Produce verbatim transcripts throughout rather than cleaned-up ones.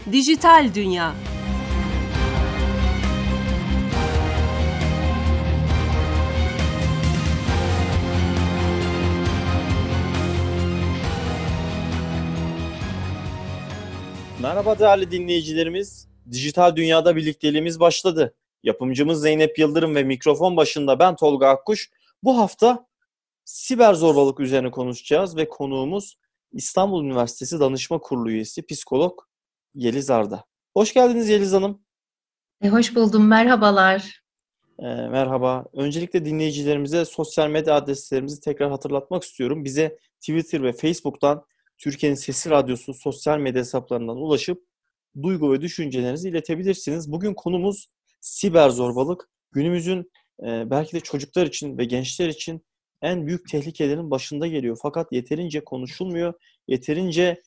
Dijital Dünya. Merhaba değerli dinleyicilerimiz. Dijital Dünya'da birlikteliğimiz başladı. Yapımcımız Zeynep Yıldırım ve mikrofon başında ben Tolga Akkuş. Bu hafta siber zorbalık üzerine konuşacağız ve konuğumuz İstanbul Üniversitesi Danışma Kurulu üyesi psikolog Yeliz Arda. Hoş geldiniz Yeliz Hanım. E, hoş buldum, merhabalar. E, merhaba. Öncelikle dinleyicilerimize sosyal medya adreslerimizi tekrar hatırlatmak istiyorum. Bize Twitter ve Facebook'tan Türkiye'nin Sesi Radyosu sosyal medya hesaplarından ulaşıp duygu ve düşüncelerinizi iletebilirsiniz. Bugün konumuz siber zorbalık. Günümüzün e, belki de çocuklar için ve gençler için en büyük tehlikelerin başında geliyor. Fakat yeterince konuşulmuyor, yeterince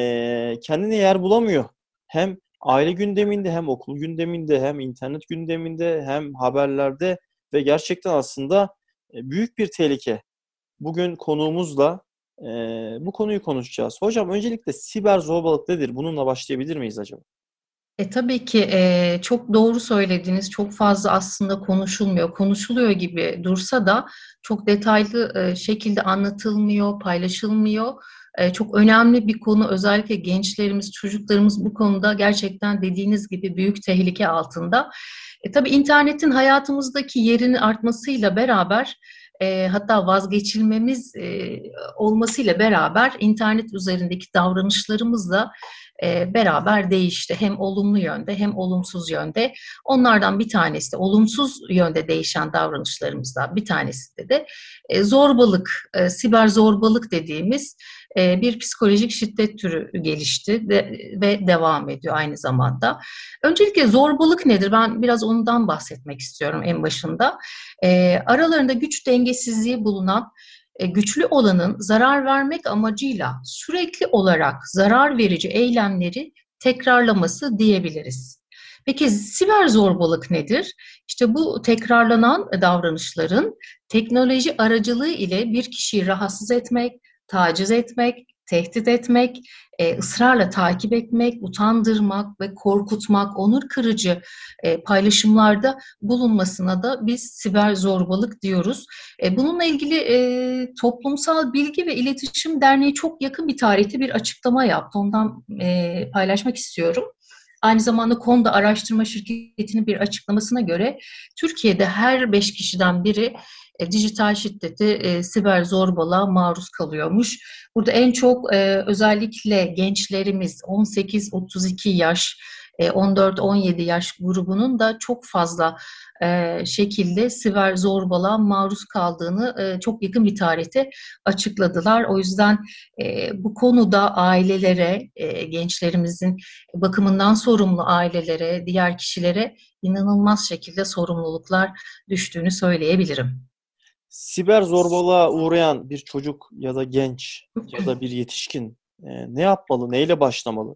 e, kendine yer bulamıyor. Hem aile gündeminde, hem okul gündeminde, hem internet gündeminde, hem haberlerde ve gerçekten aslında e, büyük bir tehlike. Bugün konuğumuzla e, bu konuyu konuşacağız. Hocam öncelikle siber zorbalık nedir? Bununla başlayabilir miyiz acaba? E, tabii ki e, çok doğru söylediniz. Çok fazla aslında konuşulmuyor. Konuşuluyor gibi dursa da çok detaylı e, şekilde anlatılmıyor, paylaşılmıyor. E, çok önemli bir konu. Özellikle gençlerimiz, çocuklarımız bu konuda gerçekten dediğiniz gibi büyük tehlike altında. E, tabii internetin hayatımızdaki yerinin artmasıyla beraber E, hatta vazgeçilmemiz e, olmasıyla beraber internet üzerindeki davranışlarımız da e, beraber değişti. Hem olumlu yönde hem olumsuz yönde. Onlardan bir tanesi de olumsuz yönde değişen davranışlarımızdan bir tanesi de, de e, zorbalık, e, siber zorbalık dediğimiz e, bir psikolojik şiddet türü gelişti de, ve devam ediyor aynı zamanda. Öncelikle zorbalık nedir? Ben biraz ondan bahsetmek istiyorum en başında. E, aralarında güç dengesizliği bulunan e, güçlü olanın zarar vermek amacıyla sürekli olarak zarar verici eylemleri tekrarlaması diyebiliriz. Peki siber zorbalık nedir? İşte bu tekrarlanan davranışların teknoloji aracılığı ile bir kişiyi rahatsız etmek, taciz etmek, tehdit etmek, e, ısrarla takip etmek, utandırmak ve korkutmak, onur kırıcı e, paylaşımlarda bulunmasına da biz siber zorbalık diyoruz. E, bununla ilgili e, Toplumsal Bilgi ve İletişim Derneği çok yakın bir tarihte bir açıklama yaptı. Ondan e, paylaşmak istiyorum. Aynı zamanda Konda Araştırma Şirketi'nin bir açıklamasına göre Türkiye'de her beş kişiden biri e, dijital şiddete, e, siber zorbalığa maruz kalıyormuş. Burada en çok e, özellikle gençlerimiz on sekiz otuz iki yaş, on dört on yedi yaş grubunun da çok fazla e, şekilde siber zorbalığa maruz kaldığını e, çok yakın bir tarihte açıkladılar. O yüzden e, bu konuda ailelere, e, gençlerimizin bakımından sorumlu ailelere, diğer kişilere inanılmaz şekilde sorumluluklar düştüğünü söyleyebilirim. Siber zorbalığa uğrayan bir çocuk ya da genç ya da bir yetişkin e, ne yapmalı, neyle başlamalı?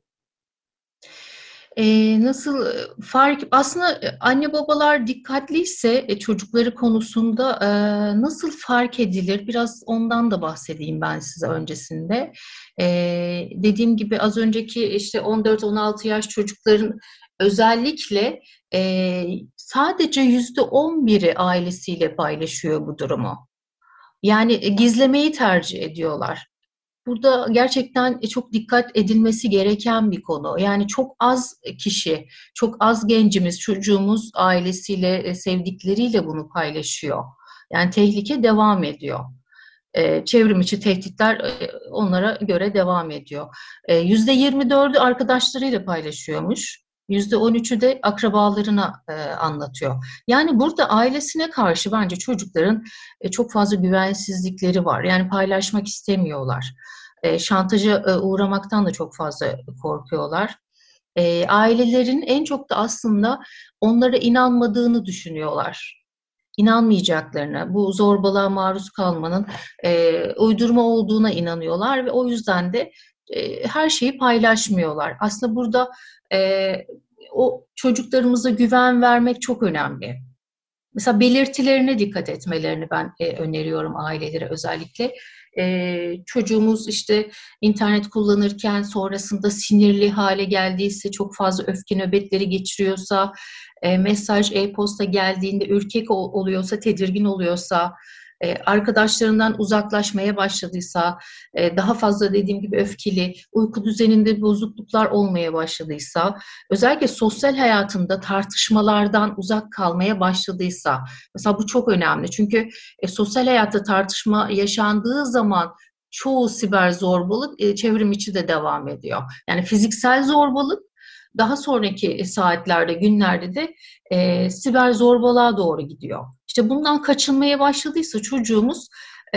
Ee, nasıl fark aslında anne babalar dikkatliyse e, çocukları konusunda e, nasıl fark edilir biraz ondan da bahsedeyim ben size öncesinde. Ee, dediğim gibi az önceki işte on dört on altı yaş çocukların özellikle e, sadece yüzde on biri ailesiyle paylaşıyor bu durumu. Yani e, gizlemeyi tercih ediyorlar. Burada gerçekten çok dikkat edilmesi gereken bir konu. Yani çok az kişi, çok az gencimiz, çocuğumuz ailesiyle, sevdikleriyle bunu paylaşıyor. Yani tehlike devam ediyor. Ee, çevrim içi tehditler e, onlara göre devam ediyor. Ee, yüzde yirmi dördü arkadaşlarıyla paylaşıyormuş. Yüzde on üçü de akrabalarına e, anlatıyor. Yani burada ailesine karşı bence çocukların e, çok fazla güvensizlikleri var. Yani paylaşmak istemiyorlar. E, şantaja e, uğramaktan da çok fazla korkuyorlar. E, ailelerin en çok da aslında onlara inanmadığını düşünüyorlar. İnanmayacaklarına, bu zorbalığa maruz kalmanın e, uydurma olduğuna inanıyorlar ve o yüzden de e, her şeyi paylaşmıyorlar. Aslında burada e, o çocuklarımıza güven vermek çok önemli. Mesela belirtilerine dikkat etmelerini ben e, öneriyorum ailelere özellikle. e, çocuğumuz işte internet kullanırken sonrasında sinirli hale geldiyse, çok fazla öfke nöbetleri geçiriyorsa, e, mesaj, e-posta geldiğinde ürkek ol- oluyorsa, tedirgin oluyorsa, e, arkadaşlarından uzaklaşmaya başladıysa, e, daha fazla dediğim gibi öfkeli, uyku düzeninde bozukluklar olmaya başladıysa, özellikle sosyal hayatında tartışmalardan uzak kalmaya başladıysa, mesela bu çok önemli. Çünkü e, sosyal hayatta tartışma yaşandığı zaman çoğu siber zorbalık e, çevrim içi de devam ediyor. Yani fiziksel zorbalık daha sonraki saatlerde, günlerde de e, siber zorbalığa doğru gidiyor. İşte bundan kaçınmaya başladıysa çocuğumuz,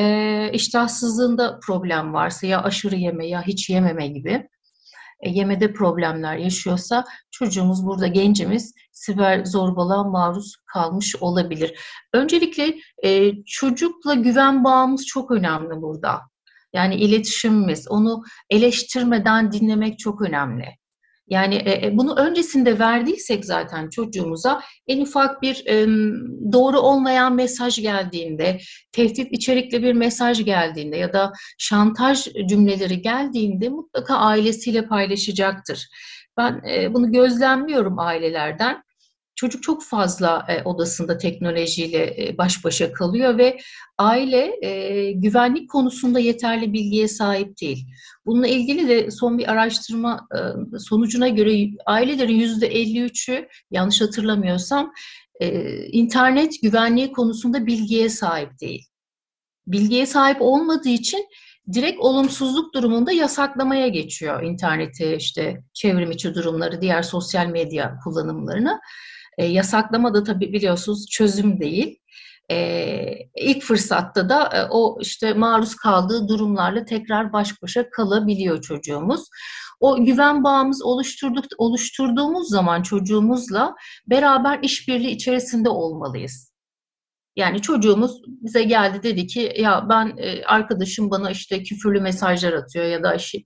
e, iştahsızlığında problem varsa, ya aşırı yeme ya hiç yememe gibi e, yemede problemler yaşıyorsa, çocuğumuz, burada gencimiz siber zorbalığa maruz kalmış olabilir. Öncelikle e, çocukla güven bağımız çok önemli burada. Yani iletişimimiz, onu eleştirmeden dinlemek çok önemli. Yani e, e, bunu öncesinde verdiysek zaten çocuğumuza, en ufak bir e, doğru olmayan mesaj geldiğinde, tehdit içerikli bir mesaj geldiğinde ya da şantaj cümleleri geldiğinde mutlaka ailesiyle paylaşacaktır. Ben e, bunu gözlemliyorum ailelerden. Çocuk çok fazla e, odasında teknolojiyle e, baş başa kalıyor ve aile e, güvenlik konusunda yeterli bilgiye sahip değil. Bununla ilgili de son bir araştırma e, sonucuna göre ailelerin yüzde elli üçü, yanlış hatırlamıyorsam, e, internet güvenliği konusunda bilgiye sahip değil. Bilgiye sahip olmadığı için direkt olumsuzluk durumunda yasaklamaya geçiyor interneti, işte çevrim içi durumları, diğer sosyal medya kullanımlarını. E, yasaklama da tabii biliyorsunuz çözüm değil. E, ilk fırsatta da e, o işte maruz kaldığı durumlarla tekrar baş başa kalabiliyor çocuğumuz. O güven bağımız oluşturduk, oluşturduğumuz zaman çocuğumuzla beraber işbirliği içerisinde olmalıyız. Yani çocuğumuz bize geldi, dedi ki ya ben e, arkadaşım bana işte küfürlü mesajlar atıyor ya da işte,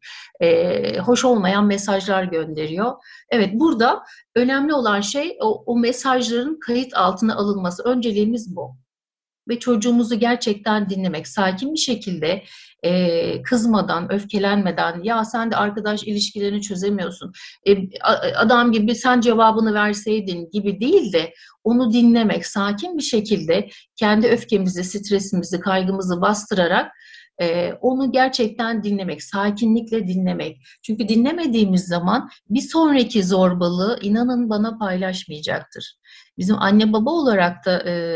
e, hoş olmayan mesajlar gönderiyor. Evet, burada önemli olan şey o, o mesajların kayıt altına alınması. Önceliğimiz bu. Ve çocuğumuzu gerçekten dinlemek, sakin bir şekilde, e, kızmadan, öfkelenmeden, ya sen de arkadaş ilişkilerini çözemiyorsun, e, adam gibi sen cevabını verseydin gibi değil de onu dinlemek, sakin bir şekilde kendi öfkemizi, stresimizi, kaygımızı bastırarak e, onu gerçekten dinlemek, sakinlikle dinlemek. Çünkü dinlemediğimiz zaman bir sonraki zorbalığı, inanın bana, paylaşmayacaktır. Bizim anne baba olarak da e,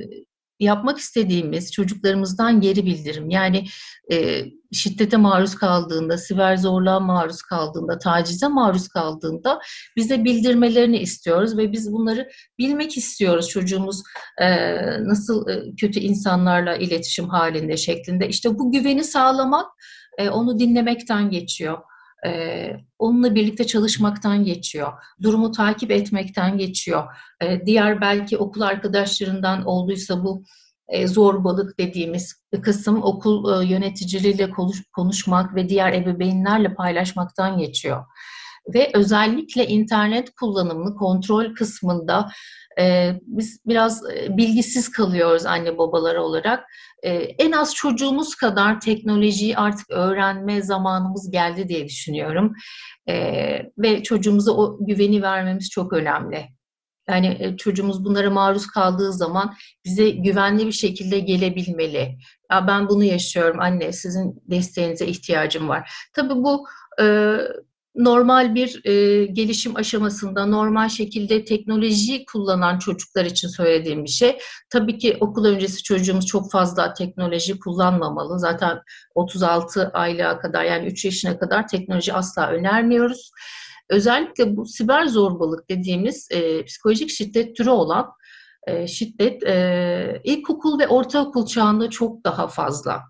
yapmak istediğimiz çocuklarımızdan geri bildirim. Yani e, şiddete maruz kaldığında, siber zorluğa maruz kaldığında, tacize maruz kaldığında bize bildirmelerini istiyoruz ve biz bunları bilmek istiyoruz. Çocuğumuz e, nasıl e, kötü insanlarla iletişim halinde şeklinde. İşte bu güveni sağlamak e, onu dinlemekten geçiyor. Ee, onunla birlikte çalışmaktan geçiyor. Durumu takip etmekten geçiyor. Ee, diğer belki okul arkadaşlarından olduysa bu e, zorbalık dediğimiz kısım, okul e, yöneticileriyle konuş, konuşmak ve diğer ebeveynlerle paylaşmaktan geçiyor. Ve özellikle internet kullanımını kontrol kısmında e, biz biraz e, bilgisiz kalıyoruz anne babalar olarak. E, en az çocuğumuz kadar teknolojiyi artık öğrenme zamanımız geldi diye düşünüyorum. E, ve çocuğumuza o güveni vermemiz çok önemli. Yani e, çocuğumuz bunlara maruz kaldığı zaman bize güvenli bir şekilde gelebilmeli. Ya ben bunu yaşıyorum anne, sizin desteğinize ihtiyacım var. Tabii bu e, normal bir e, gelişim aşamasında, normal şekilde teknolojiyi kullanan çocuklar için söylediğim bir şey. Tabii ki okul öncesi çocuğumuz çok fazla teknoloji kullanmamalı. Zaten otuz altı aylığa kadar, yani üç yaşına kadar teknoloji asla önermiyoruz. Özellikle bu siber zorbalık dediğimiz e, psikolojik şiddet türü olan e, şiddet e, ilkokul ve ortaokul çağında çok daha fazla.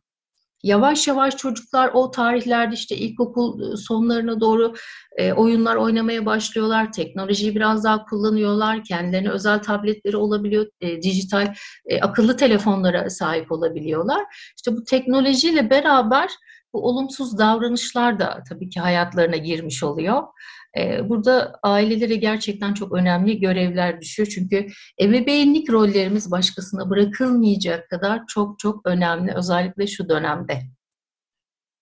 Yavaş yavaş çocuklar o tarihlerde işte ilkokul sonlarına doğru e, oyunlar oynamaya başlıyorlar. Teknolojiyi biraz daha kullanıyorlar. Kendilerine özel tabletleri olabiliyor. E, dijital e, akıllı telefonlara sahip olabiliyorlar. İşte bu teknolojiyle beraber bu olumsuz davranışlar da tabii ki hayatlarına girmiş oluyor. E, burada ailelere gerçekten çok önemli görevler düşüyor. Çünkü ebeveynlik rollerimiz başkasına bırakılmayacak kadar çok çok önemli, özellikle şu dönemde.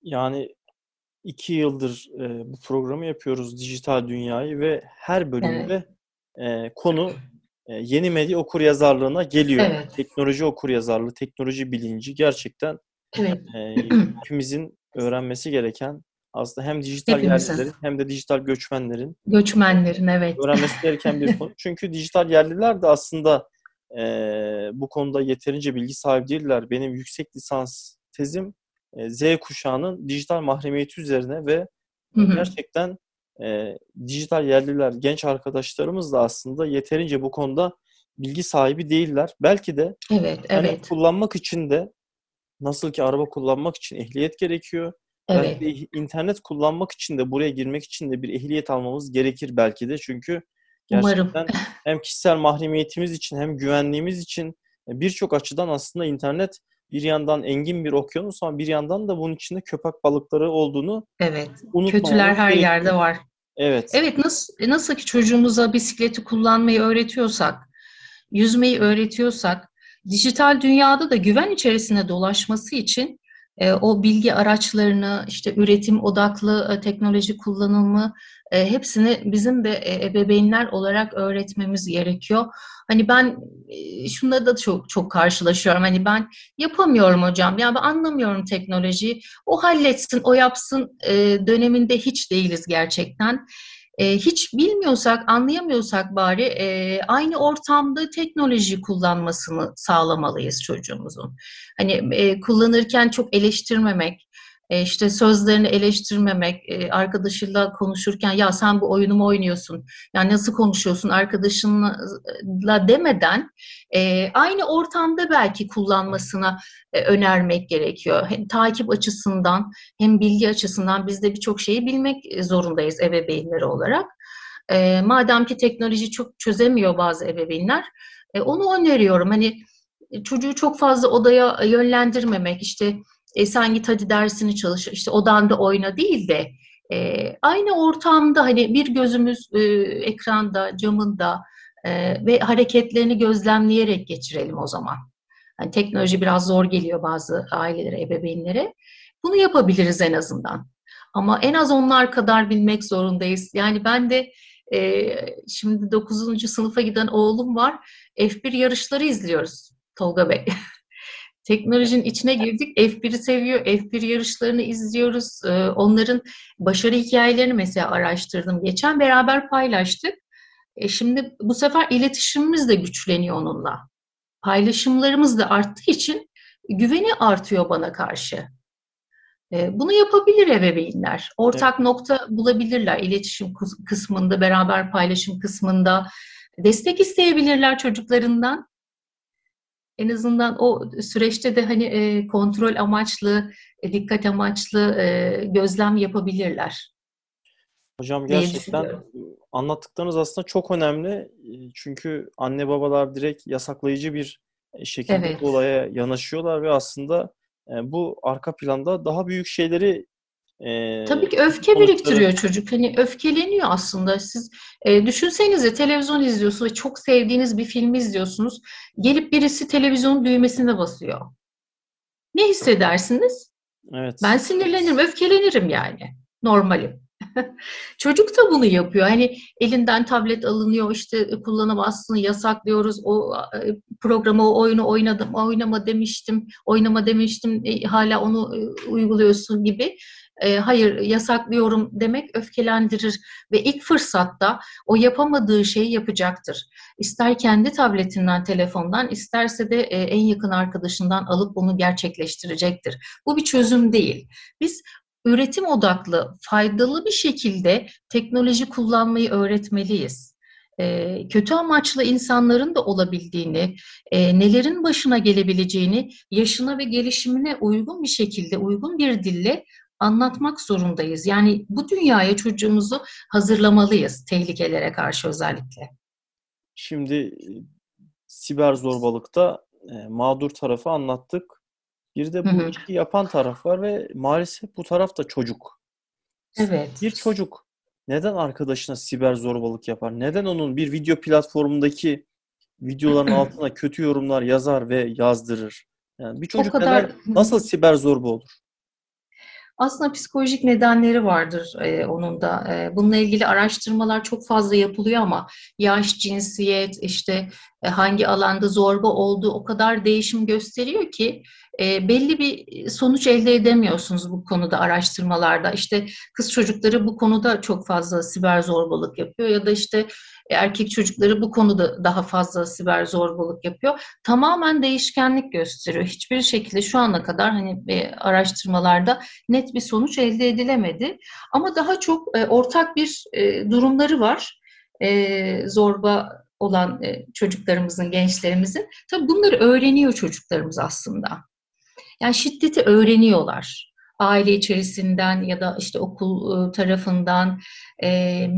Yani iki yıldır e, bu programı yapıyoruz, Dijital Dünyayı, ve her Evet, bölümde e, konu e, yeni medya okuryazarlığına geliyor. evet, Teknoloji okuryazarlığı, teknoloji bilinci gerçekten evet. e, hepimizin öğrenmesi gereken, aslında hem dijital Hepimizin, yerlilerin hem de dijital göçmenlerin göçmenlerin, evet. öğrenmesi gereken bir konu. Çünkü dijital yerliler de aslında e, bu konuda yeterince bilgi sahibi değiller. Benim yüksek lisans tezim e, Z kuşağının dijital mahremiyeti üzerine ve Hı e, hı. gerçekten e, dijital yerliler, genç arkadaşlarımız da aslında yeterince bu konuda bilgi sahibi değiller. Belki de Evet, internet evet, kullanmak için de, nasıl ki araba kullanmak için ehliyet gerekiyor, belki evet. de internet kullanmak için de, buraya girmek için de bir ehliyet almamız gerekir belki de. Çünkü Umarım. gerçekten hem kişisel mahremiyetimiz için hem güvenliğimiz için e, birçok açıdan aslında internet bir yandan engin bir okyanus, ama bir yandan da bunun içinde köpek balıkları olduğunu Evet. Kötüler unutmamamız her gerekiyor. yerde var. Evet, Evet, nasıl, nasıl ki çocuğumuza bisikleti kullanmayı öğretiyorsak, yüzmeyi öğretiyorsak, dijital dünyada da güven içerisinde dolaşması için e, o bilgi araçlarını, işte üretim odaklı e, teknoloji kullanımı, e, hepsini bizim de e, ebeveynler olarak öğretmemiz gerekiyor. Hani ben e, şunda da çok çok karşılaşıyorum. Hani ben yapamıyorum hocam. Ya ben anlamıyorum teknolojiyi. O halletsin, o yapsın e, döneminde hiç değiliz gerçekten. E, hiç bilmiyorsak, anlayamıyorsak bari e, aynı ortamda teknoloji kullanmasını sağlamalıyız çocuğumuzun. Hani e, kullanırken çok eleştirmemek, e, işte sözlerini eleştirmemek, e, arkadaşıyla konuşurken ya sen bu oyunu mu oynuyorsun, ya nasıl konuşuyorsun arkadaşınla demeden e, aynı ortamda belki kullanmasına e, önermek gerekiyor. Hem takip açısından hem bilgi açısından biz de birçok şeyi bilmek zorundayız ebeveynleri olarak. E, madem ki teknoloji çok çözemiyor bazı ebeveynler, e, onu öneriyorum. Hani e, çocuğu çok fazla odaya yönlendirmemek, işte e, sen git hadi dersini çalış, işte odanda oyna değil de e, aynı ortamda hani bir gözümüz e, ekranda, camında e, ve hareketlerini gözlemleyerek geçirelim o zaman. Yani teknoloji biraz zor geliyor bazı ailelere, ebeveynlere. Bunu yapabiliriz en azından. Ama en az onlar kadar bilmek zorundayız. Yani ben de e, şimdi dokuzuncu sınıfa giden oğlum var. F bir yarışları izliyoruz Tolga Bey. Teknolojinin içine girdik. F bir'i seviyor. F bir yarışlarını izliyoruz. E, onların başarı hikayelerini mesela araştırdım. Geçen beraber paylaştık. E, şimdi bu sefer iletişimimiz de güçleniyor onunla. Paylaşımlarımız da arttığı için güveni artıyor bana karşı. E, Bunu yapabilir ebeveynler. evet. Ortak nokta bulabilirler iletişim kısmında, beraber paylaşım kısmında. Destek isteyebilirler çocuklarından. En azından o süreçte de hani e, kontrol amaçlı, e, dikkat amaçlı e, gözlem yapabilirler Hocam diye gerçekten düşünüyorum. e, anlattıklarınız aslında çok önemli. E, Çünkü anne babalar direkt yasaklayıcı bir e, şekilde bu Evet. olaya yanaşıyorlar ve aslında e, bu arka planda daha büyük şeyleri, Tabii e, ki öfke sonuçları. biriktiriyor çocuk. Hani öfkeleniyor aslında. Siz e, düşünsenize televizyon izliyorsunuz ve çok sevdiğiniz bir filmi izliyorsunuz. Gelip birisi televizyonun düğmesine basıyor. Ne hissedersiniz? Ben Evet. sinirlenirim, öfkelenirim yani. Normalim. Çocuk da bunu yapıyor. Hani elinden tablet alınıyor, işte kullanamazsın, yasaklıyoruz. O e, programı, o oyunu oynadım, oynama demiştim, oynama demiştim, e, hala onu e, uyguluyorsun gibi. E, hayır, yasaklıyorum demek öfkelendirir ve ilk fırsatta o yapamadığı şeyi yapacaktır. İster kendi tabletinden, telefondan, isterse de e, en yakın arkadaşından alıp onu gerçekleştirecektir. Bu bir çözüm değil. Biz üretim odaklı, faydalı bir şekilde teknoloji kullanmayı öğretmeliyiz. E, kötü amaçlı insanların da olabildiğini, e, nelerin başına gelebileceğini yaşına ve gelişimine uygun bir şekilde, uygun bir dille anlatmak zorundayız. Yani bu dünyaya çocuğumuzu hazırlamalıyız tehlikelere karşı özellikle. Şimdi e, siber zorbalıkta e, mağdur tarafı anlattık. Bir Hı de bu hı. işi yapan taraf var ve maalesef bu taraf da çocuk. Evet. Bir çocuk neden arkadaşına siber zorbalık yapar? Neden onun bir video platformundaki videoların altına kötü yorumlar yazar ve yazdırır? Yani bir O çocuk kadar neden, nasıl siber zorba olur? Aslında psikolojik nedenleri vardır e, onun da. E, bununla ilgili araştırmalar çok fazla yapılıyor ama yaş, cinsiyet, işte e, hangi alanda zorba olduğu o kadar değişim gösteriyor ki e, belli bir sonuç elde edemiyorsunuz bu konuda araştırmalarda. İşte kız çocukları bu konuda çok fazla siber zorbalık yapıyor ya da işte erkek çocukları bu konuda daha fazla siber zorbalık yapıyor. Tamamen değişkenlik gösteriyor. Hiçbir şekilde şu ana kadar hani e, araştırmalarda net bir sonuç elde edilemedi. Ama daha çok e, ortak bir e, durumları var. E, zorba olan e, çocuklarımızın, gençlerimizin. Tabii bunları öğreniyor çocuklarımız aslında. Yani şiddeti öğreniyorlar. Aile içerisinden ya da işte okul e, tarafından, e,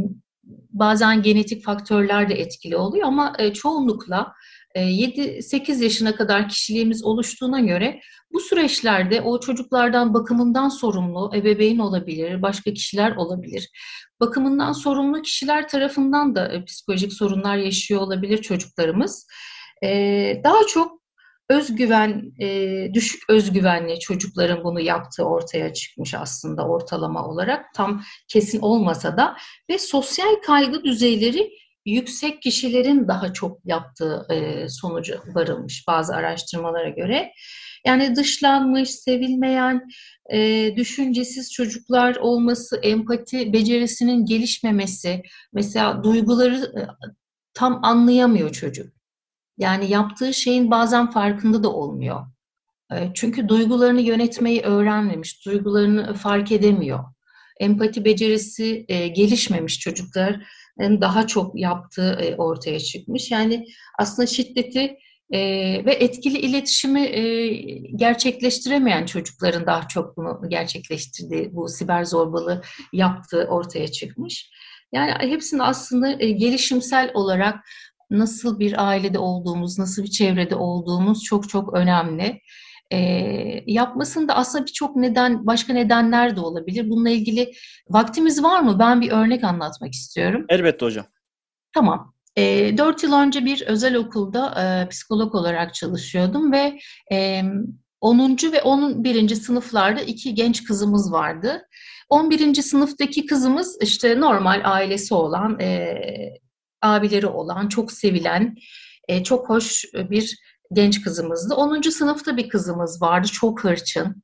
bazen genetik faktörler de etkili oluyor ama e, çoğunlukla e, yedi sekiz yaşına kadar kişiliğimiz oluştuğuna göre bu süreçlerde o çocuklardan bakımından sorumlu ebeveyn olabilir, başka kişiler olabilir. Bakımından sorumlu kişiler tarafından da e, psikolojik sorunlar yaşıyor olabilir çocuklarımız. E, daha çok özgüven, e, düşük özgüvenli çocukların bunu yaptığı ortaya çıkmış aslında ortalama olarak. Tam kesin olmasa da ve sosyal kaygı düzeyleri yüksek kişilerin daha çok yaptığı e, sonucu varılmış bazı araştırmalara göre. Yani dışlanmış, sevilmeyen, e, düşüncesiz çocuklar olması, empati becerisinin gelişmemesi, mesela duyguları e, tam anlayamıyor çocuk. Yani yaptığı şeyin bazen farkında da olmuyor. E, Çünkü duygularını yönetmeyi öğrenmemiş, duygularını fark edemiyor. Empati becerisi e, gelişmemiş çocukların daha çok yaptığı e, ortaya çıkmış. Yani aslında şiddeti e, ve etkili iletişimi e, gerçekleştiremeyen çocukların daha çok bunu gerçekleştirdiği, bu siber zorbalığı yaptığı ortaya çıkmış. Yani hepsinin aslında e, gelişimsel olarak nasıl bir ailede olduğumuz, nasıl bir çevrede olduğumuz çok çok önemli. E, yapmasında aslında birçok neden, başka nedenler de olabilir. Bununla ilgili vaktimiz var mı? Ben bir örnek anlatmak istiyorum. Elbette hocam. Tamam. E, dört yıl önce bir özel okulda e, psikolog olarak çalışıyordum ve e, onuncu ve on birinci sınıflarda iki genç kızımız vardı. on birinci sınıftaki kızımız işte normal ailesi olan, e, abileri olan, çok sevilen, e, çok hoş bir genç kızımızdı. onuncu sınıfta bir kızımız vardı, çok hırçın,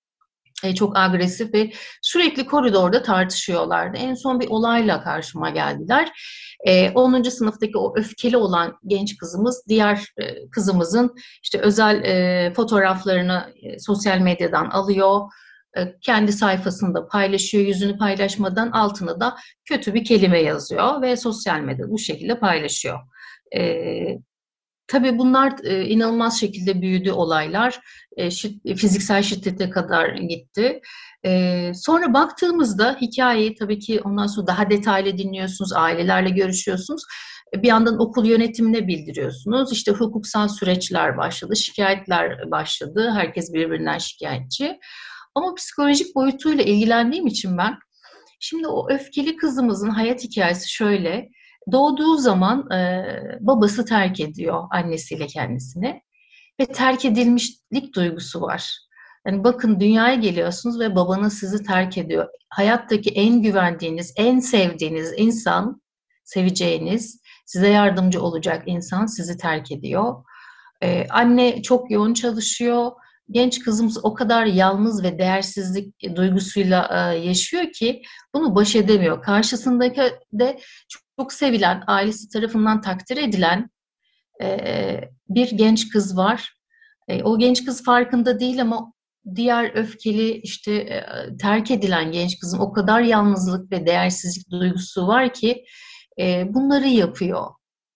e, çok agresif ve sürekli koridorda tartışıyorlardı. En son bir olayla karşıma geldiler. E, onuncu sınıftaki o öfkeli olan genç kızımız diğer e, kızımızın işte özel e, fotoğraflarını e, sosyal medyadan alıyor. E, kendi sayfasında paylaşıyor. Yüzünü paylaşmadan altına da kötü bir kelime yazıyor ve sosyal medyada bu şekilde paylaşıyor. E, Tabii bunlar e, inanılmaz şekilde büyüdü olaylar. E, şid- fiziksel şiddete kadar gitti. E, sonra baktığımızda hikayeyi tabii ki ondan sonra daha detaylı dinliyorsunuz, ailelerle görüşüyorsunuz. E, bir yandan okul yönetimine bildiriyorsunuz. İşte hukuksal süreçler başladı, şikayetler başladı. Herkes birbirinden şikayetçi. Ama psikolojik boyutuyla ilgilendiğim için ben, şimdi o öfkeli kızımızın hayat hikayesi şöyle. Doğduğu zaman e, babası terk ediyor annesiyle kendisini ve terk edilmişlik duygusu var. Yani bakın, dünyaya geliyorsunuz ve babanız sizi terk ediyor. Hayattaki en güvendiğiniz, en sevdiğiniz insan, seveceğiniz, size yardımcı olacak insan sizi terk ediyor. Ee, anne çok yoğun çalışıyor. Genç kızımız o kadar yalnız ve değersizlik duygusuyla e, yaşıyor ki bunu baş edemiyor. Karşısındaki de çok sevilen, ailesi tarafından takdir edilen e, bir genç kız var. E, o genç kız farkında değil ama diğer öfkeli, işte e, terk edilen genç kızın o kadar yalnızlık ve değersizlik duygusu var ki e, bunları yapıyor.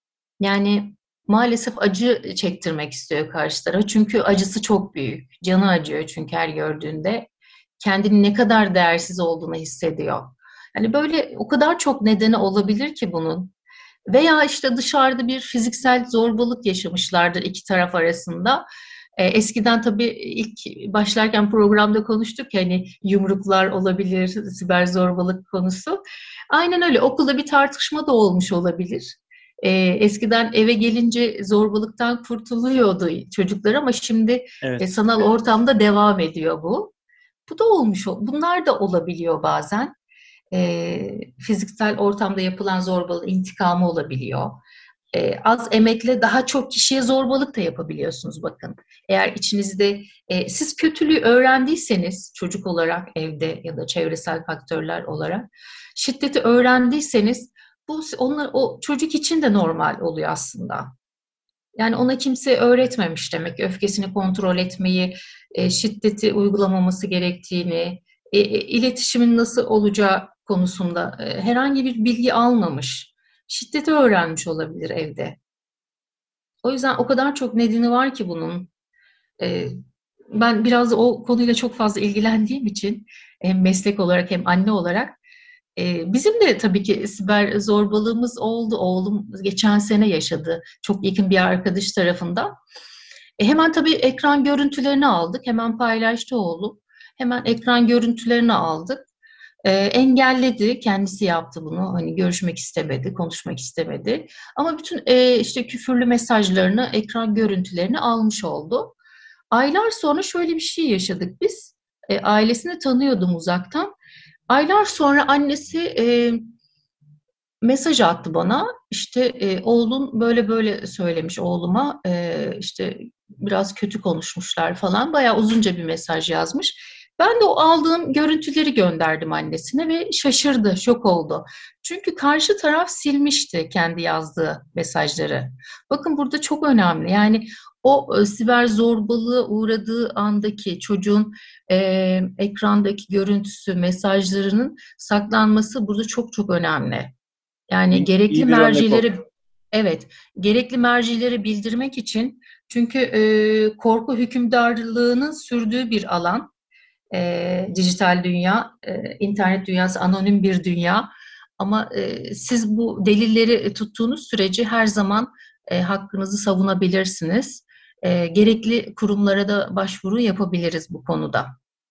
Yani maalesef acı çektirmek istiyor karşı tarafa. Çünkü acısı çok büyük. Canı acıyor çünkü her gördüğünde. Kendini ne kadar değersiz olduğunu hissediyor. Yani böyle o kadar çok nedeni olabilir ki bunun. Veya işte dışarıda bir fiziksel zorbalık yaşamışlardır iki taraf arasında. E, eskiden tabii ilk başlarken programda konuştuk ya, hani yumruklar olabilir, siber zorbalık konusu. Aynen öyle, okulda bir tartışma da olmuş olabilir. E, eskiden eve gelince zorbalıktan kurtuluyordu çocuklar ama şimdi e, Evet. sanal ortamda devam ediyor bu. Bu da olmuş. Bunlar da olabiliyor bazen. E, fiziksel ortamda yapılan zorbalığın intikamı olabiliyor. E, az emekle daha çok kişiye zorbalık da yapabiliyorsunuz bakın. Eğer içinizde e, siz kötülüğü öğrendiyseniz çocuk olarak evde ya da çevresel faktörler olarak şiddeti öğrendiyseniz bu onlar o çocuk için de normal oluyor aslında. Yani ona kimse öğretmemiş demek ki öfkesini kontrol etmeyi, e, şiddeti uygulamaması gerektiğini, e, e, iletişimin nasıl olacağı konusunda e, herhangi bir bilgi almamış. Şiddeti öğrenmiş olabilir evde. O yüzden o kadar çok nedeni var ki bunun. E, ben biraz da o konuyla çok fazla ilgilendiğim için hem meslek olarak hem anne olarak e, bizim de tabii ki siber zorbalığımız oldu. Oğlum geçen sene yaşadı çok yakın bir arkadaş tarafından. E, hemen tabii ekran görüntülerini aldık. Hemen paylaştı oğlum. Hemen ekran görüntülerini aldık. E, engelledi. Kendisi yaptı bunu. Hani görüşmek istemedi, konuşmak istemedi. Ama bütün e, işte küfürlü mesajlarını, ekran görüntülerini almış oldu. Aylar sonra şöyle bir şey yaşadık biz. E, ailesini tanıyordum uzaktan. Aylar sonra annesi e, mesaj attı bana. İşte e, oğlun böyle böyle söylemiş oğluma. E, işte biraz kötü konuşmuşlar falan. Bayağı uzunca bir mesaj yazmış. Ben de o aldığım görüntüleri gönderdim annesine ve şaşırdı, şok oldu. Çünkü karşı taraf silmişti kendi yazdığı mesajları. Bakın burada çok önemli. Yani o e, siber zorbalığa uğradığı andaki çocuğun e, ekrandaki görüntüsü, mesajlarının saklanması burada çok çok önemli. Yani İyi, gerekli iyi bir örnek mercileri, oldu. evet, gerekli mercileri bildirmek için çünkü e, korku hükümdarlığının sürdüğü bir alan, e, dijital dünya, e, internet dünyası anonim bir dünya. Ama e, siz bu delilleri tuttuğunuz sürece her zaman e, hakkınızı savunabilirsiniz. E, gerekli kurumlara da başvuru yapabiliriz bu konuda.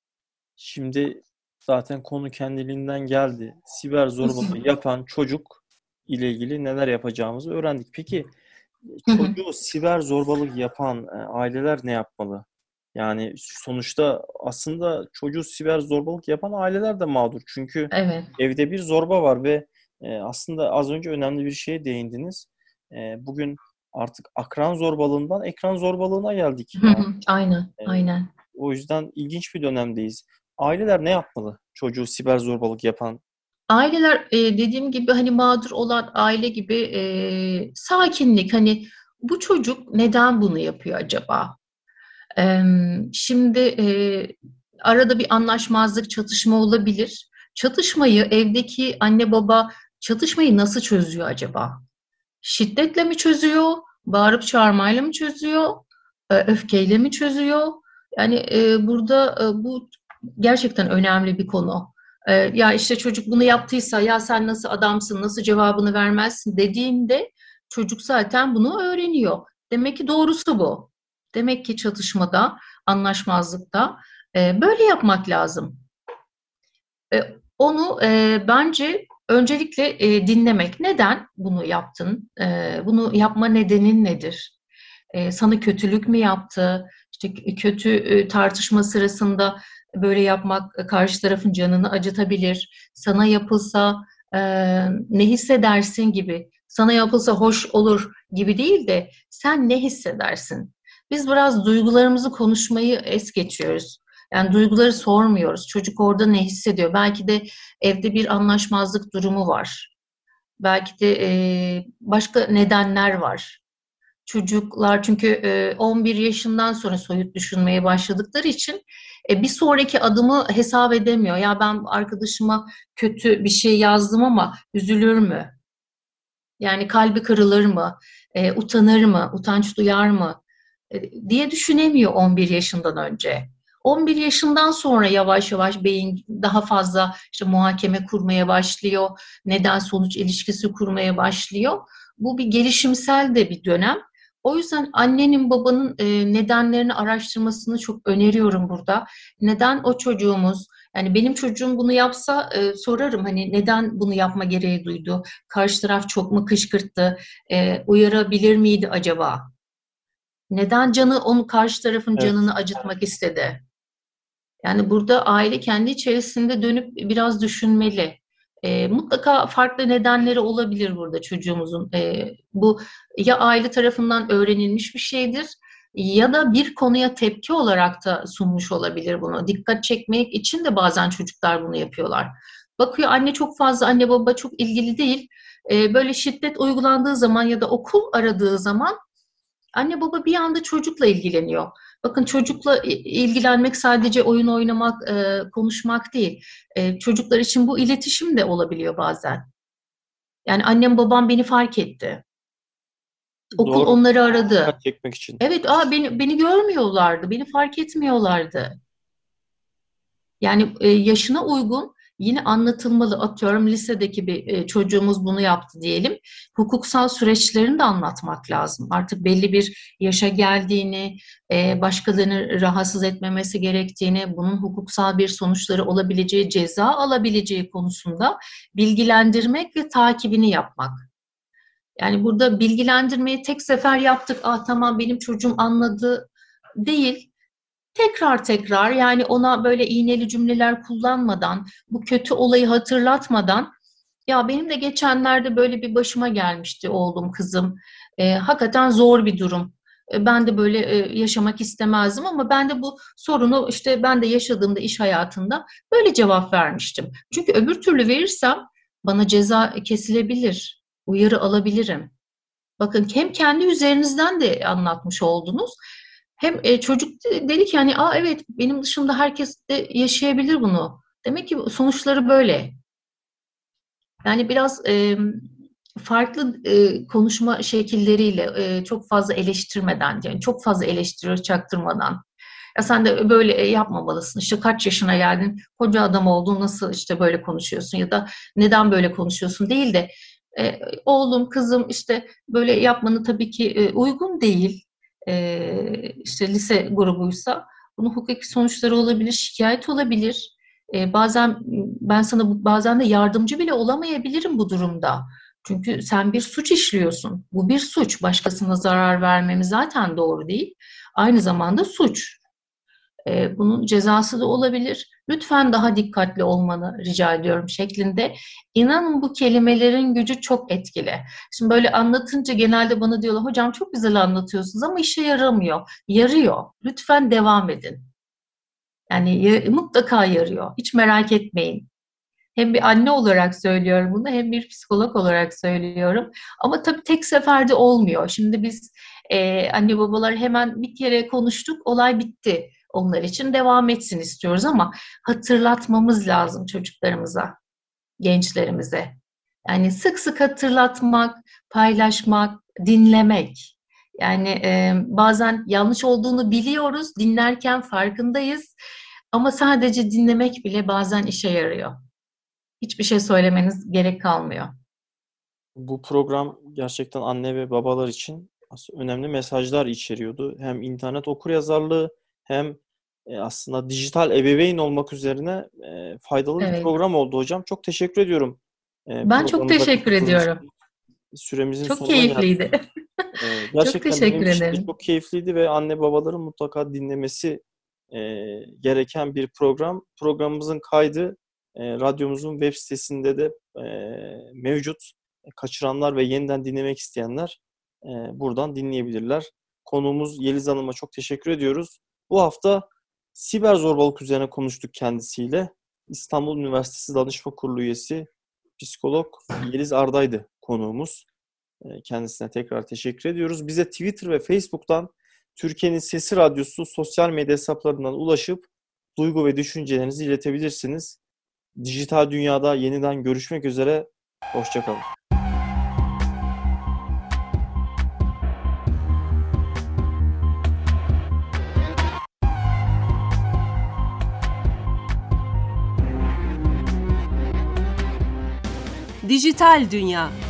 Şimdi zaten konu kendiliğinden geldi. Siber zorbalığı yapan çocuk ile ilgili neler yapacağımızı öğrendik. Peki Hı hı. çocuğu siber zorbalık yapan e, aileler ne yapmalı? Yani sonuçta aslında çocuğu siber zorbalık yapan aileler de mağdur. Çünkü Evet. evde bir zorba var ve e, aslında az önce önemli bir şeye değindiniz. E, bugün artık akran zorbalığından ekran zorbalığına geldik. Hı Yani hı. Aynen, e, aynen. o yüzden ilginç bir dönemdeyiz. Aileler ne yapmalı? Çocuğu siber zorbalık yapan. Aileler e, dediğim gibi hani mağdur olan aile gibi e, sakinlik hani bu çocuk neden bunu yapıyor acaba? E, şimdi e, arada bir anlaşmazlık, çatışma olabilir. Çatışmayı evdeki anne baba çatışmayı nasıl çözüyor acaba? Şiddetle mi çözüyor? Bağırıp çağırmayla mı çözüyor? E, öfkeyle mi çözüyor? Yani e, burada e, bu gerçekten önemli bir konu. E, ya işte çocuk bunu yaptıysa ya sen nasıl adamsın, nasıl cevabını vermezsin dediğinde çocuk zaten bunu öğreniyor. Demek ki doğrusu bu. Demek ki çatışmada, anlaşmazlıkta e, böyle yapmak lazım. E, onu e, bence öncelikle e, dinlemek. Neden bunu yaptın? E, bunu yapma nedenin nedir? E, sana kötülük mü yaptı? İşte kötü e, tartışma sırasında böyle yapmak e, karşı tarafın canını acıtabilir. Sana yapılsa e, ne hissedersin gibi. Sana yapılsa hoş olur gibi değil de sen ne hissedersin? Biz biraz duygularımızı konuşmayı es geçiyoruz. Yani duyguları sormuyoruz. Çocuk orada ne hissediyor? Belki de evde bir anlaşmazlık durumu var. Belki de e, başka nedenler var. Çocuklar çünkü e, on bir yaşından sonra soyut düşünmeye başladıkları için e, bir sonraki adımı hesap edemiyor. Ya ben arkadaşıma kötü bir şey yazdım ama üzülür mü? Yani kalbi kırılır mı? E, utanır mı? Utanç duyar mı? E, diye düşünemiyor on bir yaşından önce. on bir yaşından sonra yavaş yavaş beyin daha fazla işte muhakeme kurmaya başlıyor. Neden sonuç ilişkisi kurmaya başlıyor. Bu bir gelişimsel de bir dönem. O yüzden annenin babanın e, nedenlerini araştırmasını çok öneriyorum burada. Neden o çocuğumuz, yani benim çocuğum bunu yapsa e, sorarım hani neden bunu yapma gereği duydu? Karşı taraf çok mu kışkırttı? E, uyarabilir miydi acaba? Neden canı onu karşı tarafın Evet. canını acıtmak istedi? Yani burada aile kendi içerisinde dönüp biraz düşünmeli. E, mutlaka farklı nedenleri olabilir burada çocuğumuzun. E, bu ya aile tarafından öğrenilmiş bir şeydir ya da bir konuya tepki olarak da sunmuş olabilir bunu. Dikkat çekmek için de bazen çocuklar bunu yapıyorlar. Bakıyor anne çok fazla, anne baba çok ilgili değil. E, böyle şiddet uygulandığı zaman ya da okul aradığı zaman anne baba bir anda çocukla ilgileniyor. Bakın çocukla ilgilenmek sadece oyun oynamak, e, konuşmak değil. E, çocuklar için bu iletişim de olabiliyor bazen. Yani annem babam beni fark etti. Okul Doğru. onları aradı. Dikkat çekmek için. Evet, aa beni beni görmüyorlardı, beni fark etmiyorlardı. Yani e, yaşına uygun yine anlatılmalı. Atıyorum lisedeki bir e, çocuğumuz bunu yaptı diyelim. Hukuksal süreçlerini de anlatmak lazım. Artık belli bir yaşa geldiğini, e, başkalarını rahatsız etmemesi gerektiğini, bunun hukuksal bir sonuçları olabileceği, ceza alabileceği konusunda bilgilendirmek ve takibini yapmak. Yani burada bilgilendirmeyi tek sefer yaptık, ah tamam benim çocuğum anladı değil. Tekrar tekrar, yani ona böyle iğneli cümleler kullanmadan, bu kötü olayı hatırlatmadan, ya benim de geçenlerde böyle bir başıma gelmişti oğlum, kızım. E, hakikaten zor bir durum. E, ben de böyle e, yaşamak istemezdim ama ben de bu sorunu işte ben de yaşadığımda iş hayatında böyle cevap vermiştim. Çünkü öbür türlü verirsem bana ceza kesilebilir, uyarı alabilirim. Bakın hem kendi üzerinizden de anlatmış oldunuz. Hem e, çocuk dedi ki hani, aa evet benim dışımda herkes de yaşayabilir bunu. Demek ki sonuçları böyle. Yani biraz e, farklı e, konuşma şekilleriyle e, çok fazla eleştirmeden, yani çok fazla eleştiriyor çaktırmadan. Ya sen de böyle e, yapmamalısın. İşte kaç yaşına geldin, koca adam oldun, nasıl işte böyle konuşuyorsun ya da neden böyle konuşuyorsun değil de e, oğlum, kızım işte böyle yapmanı tabii ki e, uygun değil. E, işte lise grubuysa bunun hukuki sonuçları olabilir, şikayet olabilir. E, bazen ben sana bu- bazen de yardımcı bile olamayabilirim bu durumda. Çünkü sen bir suç işliyorsun. Bu bir suç. Başkasına zarar vermemiz zaten doğru değil. Aynı zamanda suç. E, bunun cezası da olabilir. Lütfen daha dikkatli olmanı rica ediyorum şeklinde. İnanın bu kelimelerin gücü çok etkili. Şimdi böyle anlatınca genelde bana diyorlar, hocam çok güzel anlatıyorsunuz ama işe yaramıyor. Yarıyor. Lütfen devam edin. Yani ya- mutlaka yarıyor. Hiç merak etmeyin. Hem bir anne olarak söylüyorum bunu, hem bir psikolog olarak söylüyorum. Ama tabii tek seferde olmuyor. Şimdi biz e, anne babalar hemen bir kere konuştuk, olay bitti. Onlar için devam etsin istiyoruz ama hatırlatmamız lazım çocuklarımıza, gençlerimize. Yani sık sık hatırlatmak, paylaşmak, dinlemek. Yani e, bazen yanlış olduğunu biliyoruz, dinlerken farkındayız. Ama sadece dinlemek bile bazen işe yarıyor. Hiçbir şey söylemeniz gerek kalmıyor. Bu program gerçekten anne ve babalar için aslında önemli mesajlar içeriyordu. Hem internet okuryazarlığı hem e, aslında dijital ebeveyn olmak üzerine e, faydalı bir Evet. program oldu hocam. Çok teşekkür ediyorum e, Ben çok programımıza teşekkür katıldığınız ediyorum. için. Süremizin Çok sonuna geldik. keyifliydi. E, Çok gerçekten benim teşekkür için de ederim. çok keyifliydi ve anne babaların mutlaka dinlemesi e, gereken bir program. Programımızın kaydı e, radyomuzun web sitesinde de e, mevcut. Kaçıranlar ve yeniden dinlemek isteyenler e, buradan dinleyebilirler. Konuğumuz Yeliz Hanım'a çok teşekkür ediyoruz. Bu hafta siber zorbalık üzerine konuştuk kendisiyle. İstanbul Üniversitesi Danışma Kurulu üyesi psikolog Yeliz Arda'ydı konuğumuz. E, Kendisine tekrar teşekkür ediyoruz. Bize Twitter ve Facebook'tan Türkiye'nin Sesi Radyosu sosyal medya hesaplarından ulaşıp duygu ve düşüncelerinizi iletebilirsiniz. Dijital dünyada yeniden görüşmek üzere. Hoşça kalın. Dijital Dünya